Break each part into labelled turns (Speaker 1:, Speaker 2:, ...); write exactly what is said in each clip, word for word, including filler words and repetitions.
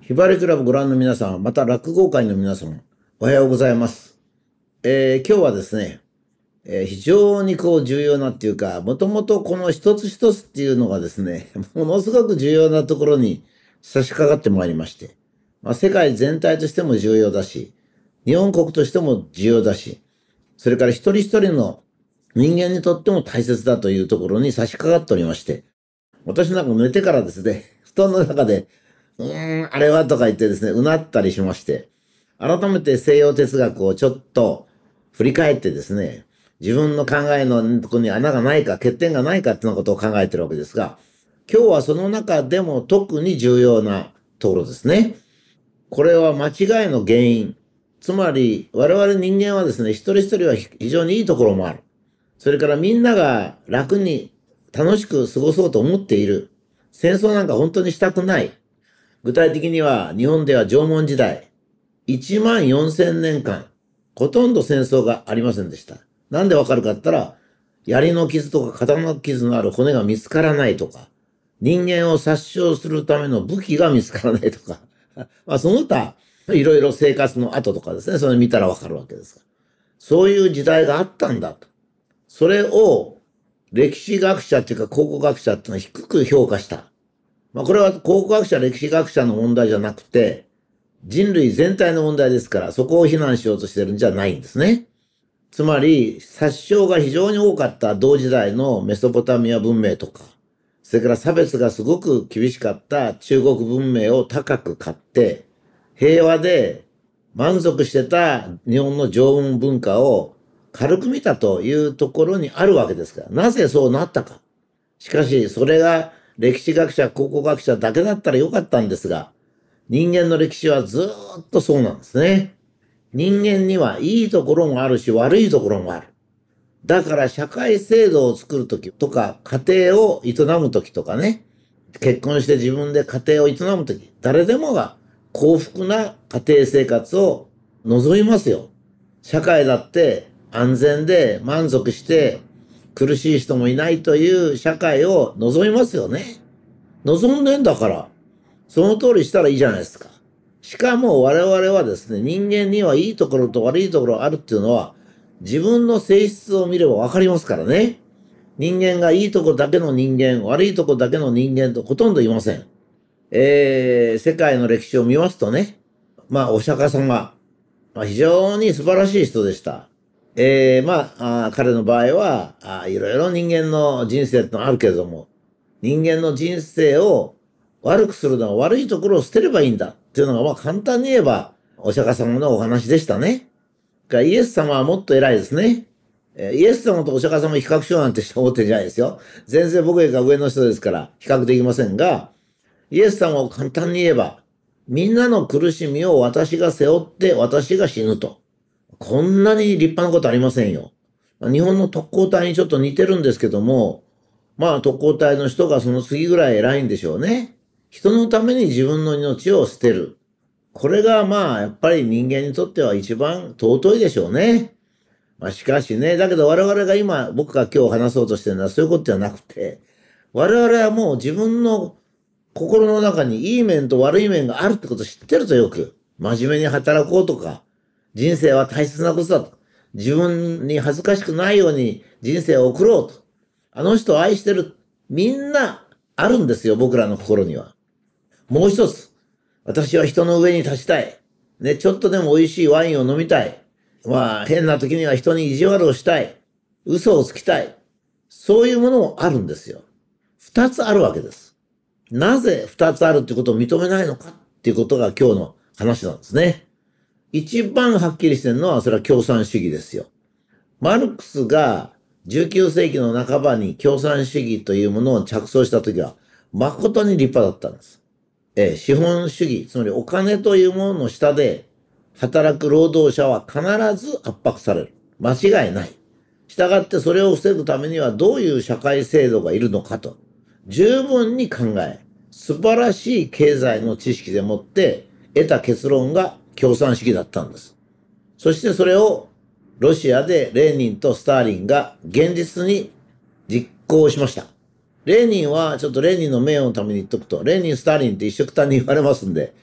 Speaker 1: ひばりクラブご覧の皆さん、また落語会の皆様、おはようございます。えー今日はですね、えー非常にこう重要なっていうか、もともとこの一つ一つっていうのがですね、ものすごく重要なところに差し掛かってまいりまして、まあ、世界全体としても重要だし、日本国としても重要だし、それから一人一人の人間にとっても大切だというところに差し掛かっておりまして、私なんか寝てからですね、布団の中で、うーん、あれはとか言ってですね、うなったりしまして、改めて西洋哲学をちょっと振り返ってですね、自分の考えのところに穴がないか、欠点がないかっていうようなことを考えてるわけですが、今日はその中でも特に重要なところですね。これは間違いの原因。つまり、我々人間はですね、一人一人は非常にいいところもある。それからみんなが楽に楽しく過ごそうと思っている。戦争なんか本当にしたくない。具体的には日本では縄文時代、いちまんよんせんねんかん、ほとんど戦争がありませんでした。なんでわかるかって言ったら、槍の傷とか刀の傷のある骨が見つからないとか、人間を殺傷するための武器が見つからないとか、まあその他、いろいろ生活の後とかですね、それ見たらわかるわけですが。そういう時代があったんだと。それを歴史学者っていうか考古学者っていうのは低く評価した。まあこれは考古学者、歴史学者の問題じゃなくて、人類全体の問題ですから、そこを非難しようとしてるんじゃないんですね。つまり、殺傷が非常に多かった同時代のメソポタミア文明とか、それから差別がすごく厳しかった中国文明を高く買って、平和で満足してた日本の縄文文化を軽く見たというところにあるわけですから、なぜそうなったか。しかし、それが歴史学者、考古学者だけだったらよかったんですが、人間の歴史はずーっとそうなんですね。人間にはいいところもあるし、悪いところもある。だから社会制度を作るときとか、家庭を営むときとかね、結婚して自分で家庭を営むとき、誰でもが幸福な家庭生活を望みますよ。社会だって安全で満足して苦しい人もいないという社会を望みますよね。望んでんだから、その通りしたらいいじゃないですか。しかも我々はですね、人間にはいいところと悪いところがあるっていうのは、自分の性質を見ればわかりますからね。人間がいいとこだけの人間、悪いとこだけの人間とほとんどいません。えー、世界の歴史を見ますとね、まあ、お釈迦様、まあ、非常に素晴らしい人でした。えー、まあ、あ彼の場合はあ、いろいろ人間の人生ってのはあるけれども、人間の人生を悪くするのは悪いところを捨てればいいんだっていうのが、まあ簡単に言えば、お釈迦様のお話でしたね。イエス様はもっと偉いですね。イエス様とお釈迦様比較しようなんて人思ってるんじゃないですよ。全然僕よりか上の人ですから比較できませんが、イエス様を簡単に言えば、みんなの苦しみを私が背負って私が死ぬと。こんなに立派なことありませんよ。日本の特攻隊にちょっと似てるんですけども、まあ特攻隊の人がその次ぐらい偉いんでしょうね。人のために自分の命を捨てる。これがまあやっぱり人間にとっては一番尊いでしょうね。まあしかしね、だけど我々が今、僕が今日話そうとしてるのはそういうことじゃなくて、我々はもう自分の心の中にいい面と悪い面があるってことを知ってるとよく。真面目に働こうとか、人生は大切なことだと。自分に恥ずかしくないように人生を送ろうと。あの人を愛してる。みんなあるんですよ、僕らの心には。もう一つ。私は人の上に立ちたい。ね、ちょっとでも美味しいワインを飲みたい。まあ、変な時には人に意地悪をしたい。嘘をつきたい。そういうものもあるんですよ。二つあるわけです。なぜ二つあるってことを認めないのかっていうことが今日の話なんですね。一番はっきりしてるのはそれは共産主義ですよ。マルクスがじゅうきゅうせいきの半ばに共産主義というものを着想したときは誠に立派だったんです。えー、資本主義、つまりお金というものの下で働く労働者は必ず圧迫される。間違いない。したがってそれを防ぐためにはどういう社会制度がいるのかと十分に考え、素晴らしい経済の知識でもって得た結論が共産主義だったんです。そしてそれをロシアでレーニンとスターリンが現実に実行しました。レーニンはちょっとレーニンの名誉のために言っとくと、レーニン、スターリンって一緒くたに言われますんで、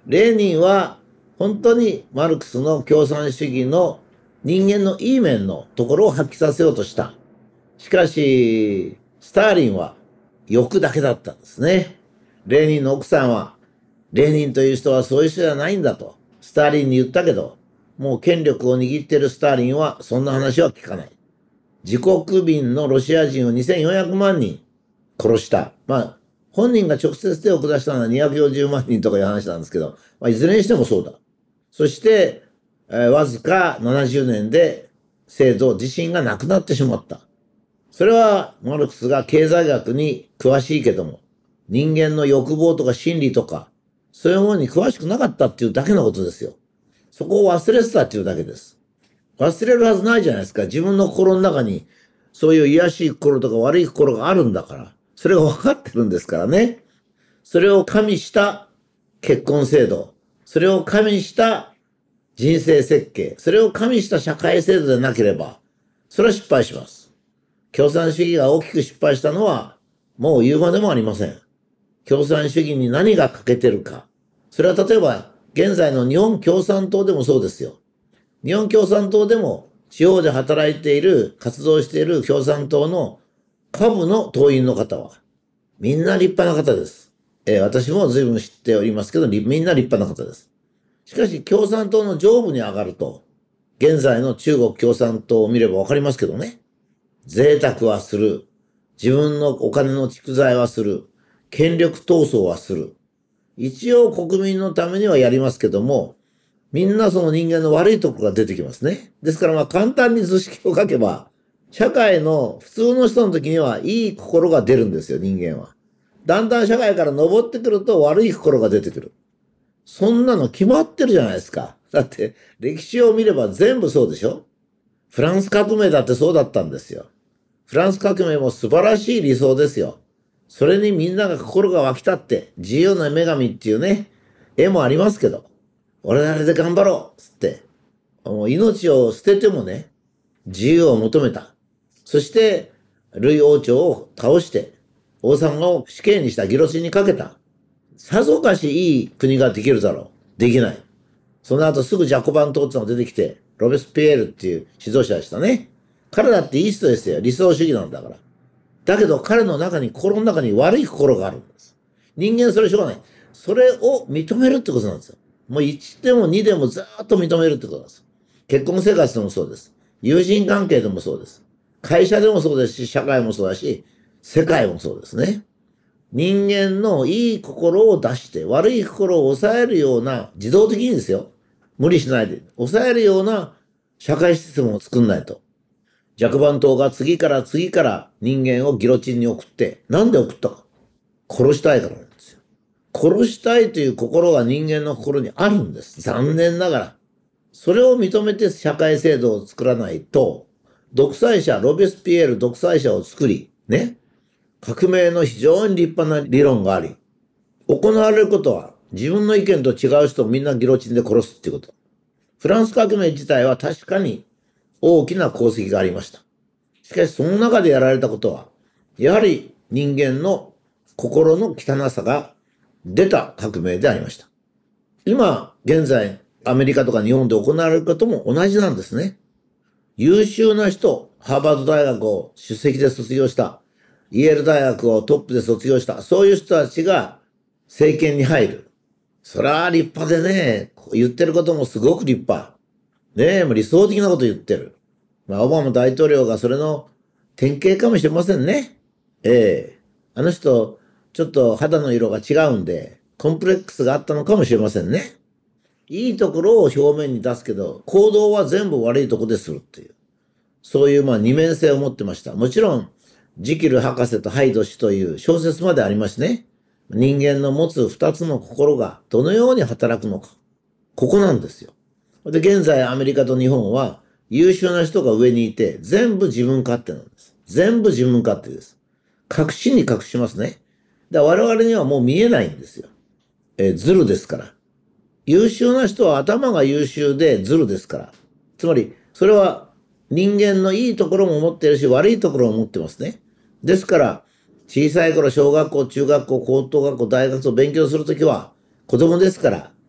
Speaker 1: レーニンは本当にマルクスの共産主義の人間のいい面のところを発揮させようとした。しかし、スターリンは欲だけだったんですね。レーニンの奥さんは、レーニンという人はそういう人じゃないんだと、スターリンに言ったけど、もう権力を握っているスターリンはそんな話は聞かない。自国民のロシア人をにせんよんひゃくまんにん殺した。まあ、本人が直接手を下したのはにひゃくよんじゅうまんにんとかいう話なんですけど、まあ、いずれにしてもそうだ。そして、えー、わずかななじゅうねんで制度自身がなくなってしまった。それはマルクスが経済学に詳しいけども、人間の欲望とか心理とか、そういうものに詳しくなかったっていうだけのことですよ。そこを忘れてたっていうだけです。忘れるはずないじゃないですか。自分の心の中にそういう卑しい心とか悪い心があるんだから。それが分かってるんですからね。それを加味した結婚制度。それを加味した人生設計。それを加味した社会制度でなければ、それは失敗します。共産主義が大きく失敗したのは、もう言うまでもありません。共産主義に何が欠けてるか。それは例えば、現在の日本共産党でもそうですよ。日本共産党でも地方で働いている、活動している共産党の下部の党員の方は、みんな立派な方です。えー、私も随分知っておりますけど、みんな立派な方です。しかし共産党の上部に上がると、現在の中国共産党を見ればわかりますけどね。贅沢はする。自分のお金の蓄財はする。権力闘争はする。一応国民のためにはやりますけども、みんなその人間の悪いところが出てきますね。ですからまあ簡単に図式を書けば、社会の普通の人の時にはいい心が出るんですよ、人間は。だんだん社会から登ってくると悪い心が出てくる。そんなの決まってるじゃないですか。だって歴史を見れば全部そうでしょ。フランス革命だってそうだったんですよ。フランス革命も素晴らしい理想ですよ。それにみんなが心が湧き立って、自由の女神っていうね、絵もありますけど、俺々で頑張ろうつって、もう命を捨ててもね、自由を求めた。そして、ルイ王朝を倒して、王様を死刑にした、ギロチンにかけた。さぞかしいい国ができるだろう。できない。その後すぐジャコバン党ってのが出てきて、ロベスピエールっていう指導者でしたね。彼だっていい人ですよ。理想主義なんだから。だけど彼の中に、心の中に悪い心があるんです。人間それしょうがない。それを認めるってことなんですよ。もういちでもにでもずーっと認めるってことなんです。結婚生活でもそうです。友人関係でもそうです。会社でもそうですし、社会もそうだし、世界もそうですね。人間のいい心を出して、悪い心を抑えるような、自動的にですよ。無理しないで。抑えるような社会システムを作んないと。ジャコバン党が次から次から人間をギロチンに送って、なんで送ったか。殺したいからなんですよ。殺したいという心が人間の心にあるんです。残念ながら。それを認めて社会制度を作らないと、独裁者、ロベスピエール独裁者を作り、ね。革命の非常に立派な理論があり、行われることは自分の意見と違う人をみんなギロチンで殺すっていうこと。フランス革命自体は確かに大きな功績がありました。しかしその中でやられたことは、やはり人間の心の汚さが出た革命でありました。今、現在、アメリカとか日本で行われることも同じなんですね。優秀な人、ハーバード大学を出席で卒業した、イェール大学をトップで卒業した、そういう人たちが政権に入る。それは立派でね、言ってることもすごく立派。ねえ、もう理想的なこと言ってる。まあ、オバマ大統領がそれの典型かもしれませんね。ええ。あの人、ちょっと肌の色が違うんで、コンプレックスがあったのかもしれませんね。いいところを表面に出すけど、行動は全部悪いとこでするっていう。そういうまあ二面性を持ってました。もちろん、ジキル博士とハイド氏という小説までありましてね。人間の持つ二つの心がどのように働くのか。ここなんですよ。で、現在アメリカと日本は優秀な人が上にいて、全部自分勝手なんです。全部自分勝手です。隠しに隠しますね。だから我々にはもう見えないんですよ。えー、ズルですから。優秀な人は頭が優秀でズルですから。つまり、それは人間のいいところも持っているし、悪いところも持ってますね。ですから、小さい頃、小学校、中学校、高等学校、大学を勉強するときは、子供ですから、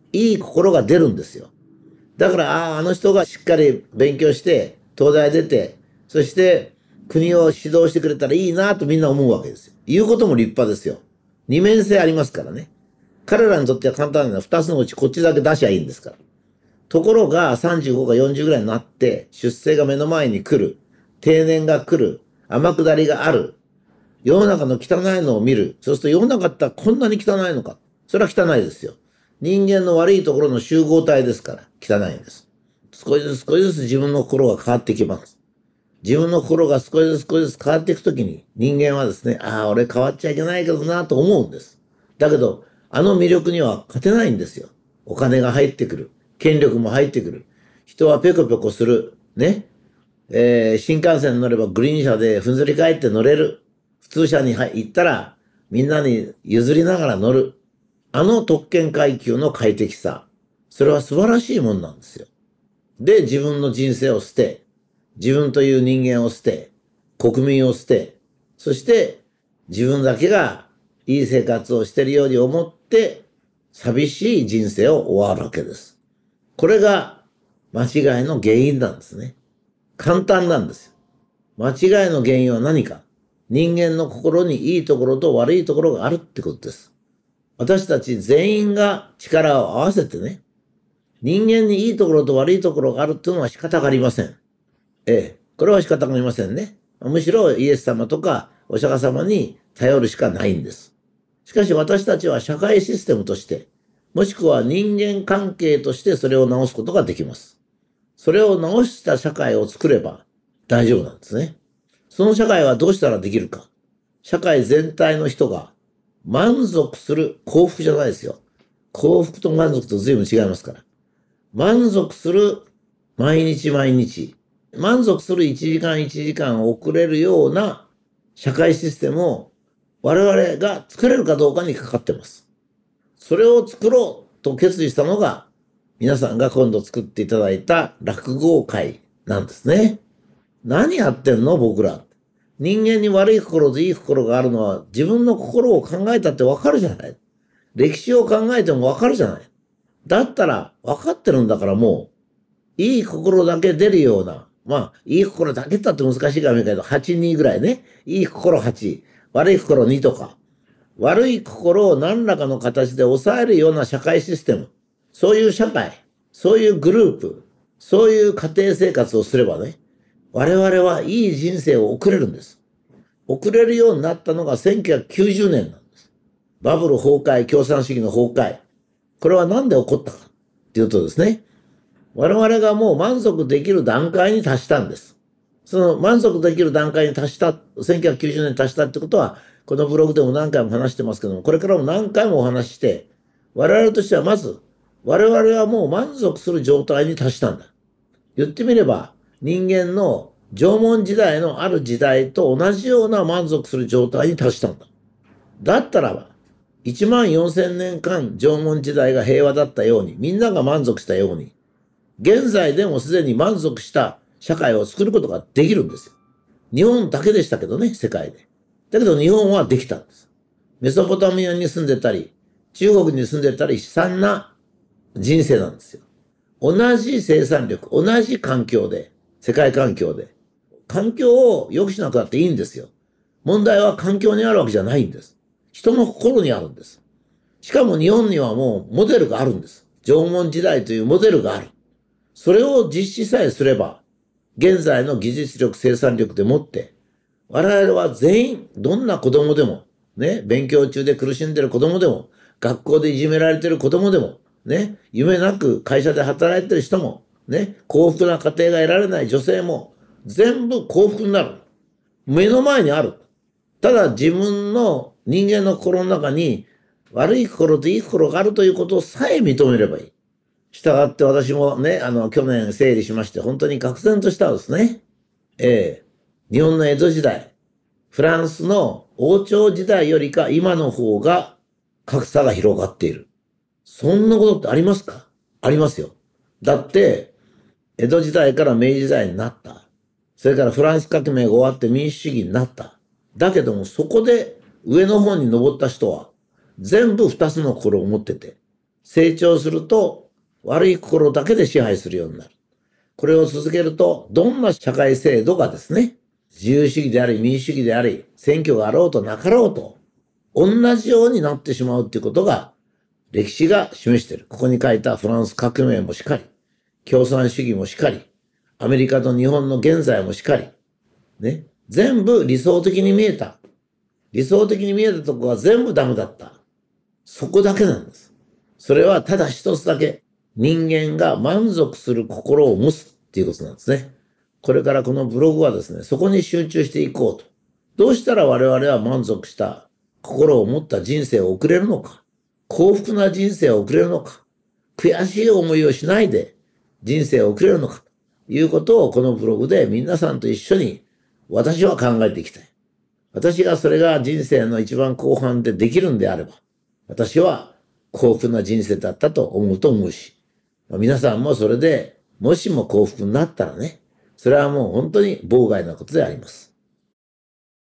Speaker 1: いい心が出るんですよ。だから、ああ、あの人がしっかり勉強して、東大出て、そして国を指導してくれたらいいなとみんな思うわけですよ。言うことも立派ですよ。二面性ありますからね。彼らにとっては簡単なのは二つのうちこっちだけ出しゃいいんですから。ところがさんじゅうごかよんじゅうぐらいになって、出世が目の前に来る。定年が来る。天下りがある。世の中の汚いのを見る。そうすると世の中ってこんなに汚いのか。それは汚いですよ。人間の悪いところの集合体ですから汚いんです。少しずつ少しずつ自分の心が変わってきます。自分の心が少しずつ少しずつ変わっていくときに人間はですね、ああ、俺変わっちゃいけないけどなと思うんです。だけど、あの魅力には勝てないんですよ。お金が入ってくる。権力も入ってくる。人はペコペコする。ね。えー、新幹線に乗ればグリーン車でふんぞり返って乗れる。普通車に行ったらみんなに譲りながら乗る。あの特権階級の快適さ。それは素晴らしいもんなんですよ。で、自分の人生を捨て、自分という人間を捨て、国民を捨て、そして自分だけがいい生活をしているように思って寂しい人生を終わるわけです。これが間違いの原因なんですね。簡単なんですよ。間違いの原因は何か。人間の心にいいところと悪いところがあるってことです。私たち全員が力を合わせてね、人間にいいところと悪いところがあるっていうのは仕方がありません。ええ、これは仕方がありませんね。むしろイエス様とかお釈迦様に頼るしかないんです。しかし私たちは社会システムとして、もしくは人間関係としてそれを直すことができます。それを直した社会を作れば大丈夫なんですね。その社会はどうしたらできるか。社会全体の人が満足する幸福じゃないですよ。幸福と満足と随分違いますから。満足する毎日毎日、満足するいちじかんいちじかん遅れるような社会システムを我々が作れるかどうかにかかってます。それを作ろうと決意したのが皆さんが今度作っていただいた落語会なんですね。何やってんの僕ら。人間に悪い心といい心があるのは自分の心を考えたってわかるじゃない。歴史を考えてもわかるじゃない。だったら分かってるんだからもういい心だけ出るような、まあいい心だけだって難しいかもしれないけどはち、にぐらいね。いい心はち、悪い心にとか。悪い心を何らかの形で抑えるような社会システム。そういう社会、そういうグループ、そういう家庭生活をすればね、我々はいい人生を送れるんです。送れるようになったのがせんきゅうひゃくきゅうじゅうねんなんです。バブル崩壊、共産主義の崩壊。これは何で起こったかっていうとですね、我々がもう満足できる段階に達したんです。その満足できる段階に達した、せんきゅうひゃくきゅうじゅうねんに達したってことは、このブログでも何回も話してますけども、これからも何回もお話しして、我々としてはまず、我々はもう満足する状態に達したんだ。言ってみれば、人間の縄文時代のある時代と同じような満足する状態に達したんだ。だったらば、いちまんよんせんねんかん縄文時代が平和だったように、みんなが満足したように、現在でもすでに満足した社会を作ることができるんですよ。日本だけでしたけどね、世界で。だけど日本はできたんです。メソポタミアに住んでたり、中国に住んでたり悲惨な人生なんですよ。同じ生産力、同じ環境で、世界環境で、環境を良くしなくなっていいんですよ。問題は環境にあるわけじゃないんです。人の心にあるんです。しかも日本にはもうモデルがあるんです。縄文時代というモデルがある。それを実施さえすれば、現在の技術力、生産力でもって、我々は全員、どんな子供でも、ね、勉強中で苦しんでる子供でも、学校でいじめられてる子供でも、ね、夢なく会社で働いてる人も、ね、幸福な家庭が得られない女性も、全部幸福になる。目の前にある。ただ自分の人間の心の中に悪い心といい心があるということさえ認めればいい。したがって私もね、あの、去年整理しまして、本当に愕然としたんですね。ええ。日本の江戸時代、フランスの王朝時代よりか今の方が格差が広がっている。そんなことってありますか？ありますよ。だって、江戸時代から明治時代になった。それからフランス革命が終わって民主主義になった。だけどもそこで上の方に登った人は全部二つの心を持ってて、 成長すると悪い心だけで支配するようになる。これを続けると、どんな社会制度がですね、自由主義であり民主主義であり、選挙があろうとなかろうと、同じようになってしまうっていうことが、歴史が示している。ここに書いたフランス革命もしかり、共産主義もしかり、アメリカと日本の現在もしかり、ね、全部理想的に見えた。理想的に見えたとこが全部ダメだった。そこだけなんです。それはただ一つだけ、人間が満足する心を持つっていうことなんですね。これからこのブログはですね、そこに集中していこうと。どうしたら我々は満足した心を持った人生を送れるのか。幸福な人生を送れるのか。悔しい思いをしないで人生を送れるのか。ということをこのブログで皆さんと一緒に私は考えていきたい。私がそれが人生の一番後半でできるんであれば、私は幸福な人生だったと思うと思うし、皆さんもそれでもしも幸福になったらね、それはもう本当に妨害なことであります。